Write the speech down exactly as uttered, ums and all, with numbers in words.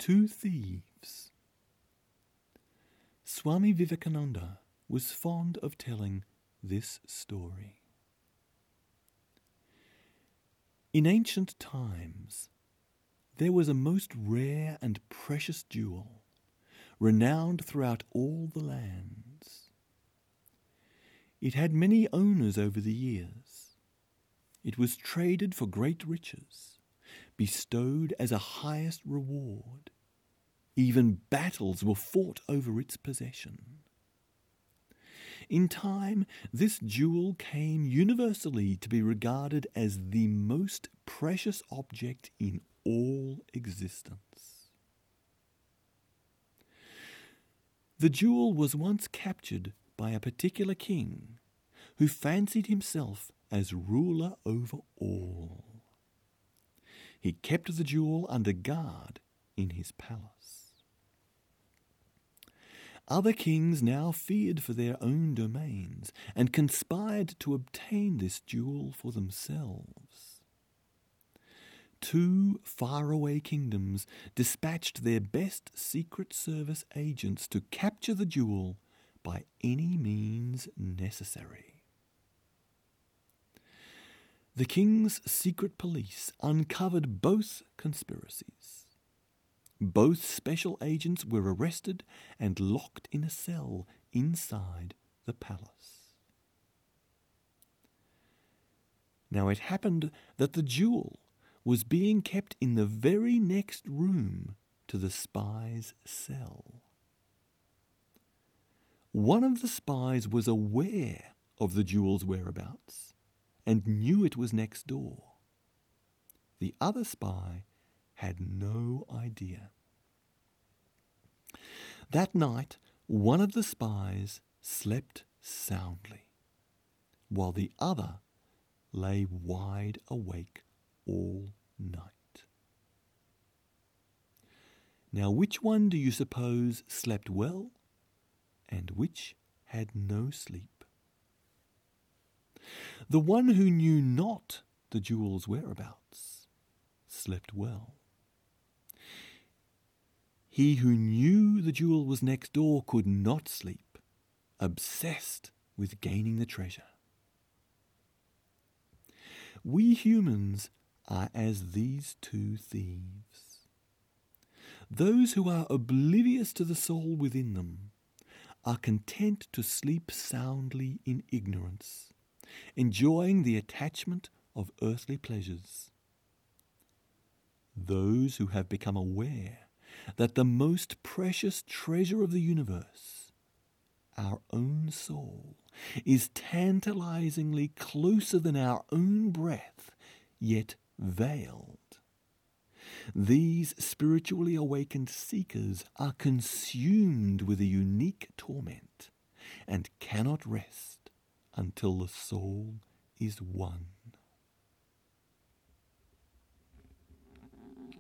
Two Thieves. Swami Vivekananda was fond of telling this story. In ancient times, there was a most rare and precious jewel, renowned throughout all the lands. It had many owners over the years. It was traded for great riches, bestowed as a highest reward. Even battles were fought over its possession. In time, this jewel came universally to be regarded as the most precious object in all existence. The jewel was once captured by a particular king who fancied himself as ruler over all. He kept the jewel under guard in his palace. Other kings now feared for their own domains and conspired to obtain this jewel for themselves. Two faraway kingdoms dispatched their best Secret Service agents to capture the jewel by any means necessary. The king's secret police uncovered both conspiracies. Both special agents were arrested and locked in a cell inside the palace. Now it happened that the jewel was being kept in the very next room to the spy's cell. One of the spies was aware of the jewel's whereabouts and knew it was next door. The other spy had no idea. That night, one of the spies slept soundly, while the other lay wide awake all night. Now, which one do you suppose slept well, and which had no sleep? The one who knew not the jewel's whereabouts slept well. He who knew the jewel was next door could not sleep, obsessed with gaining the treasure. We humans are as these two thieves. Those who are oblivious to the soul within them are content to sleep soundly in ignorance, enjoying the attachment of earthly pleasures. Those who have become aware that the most precious treasure of the universe, our own soul, is tantalizingly closer than our own breath, yet veiled. These spiritually awakened seekers are consumed with a unique torment and cannot rest until the soul is one.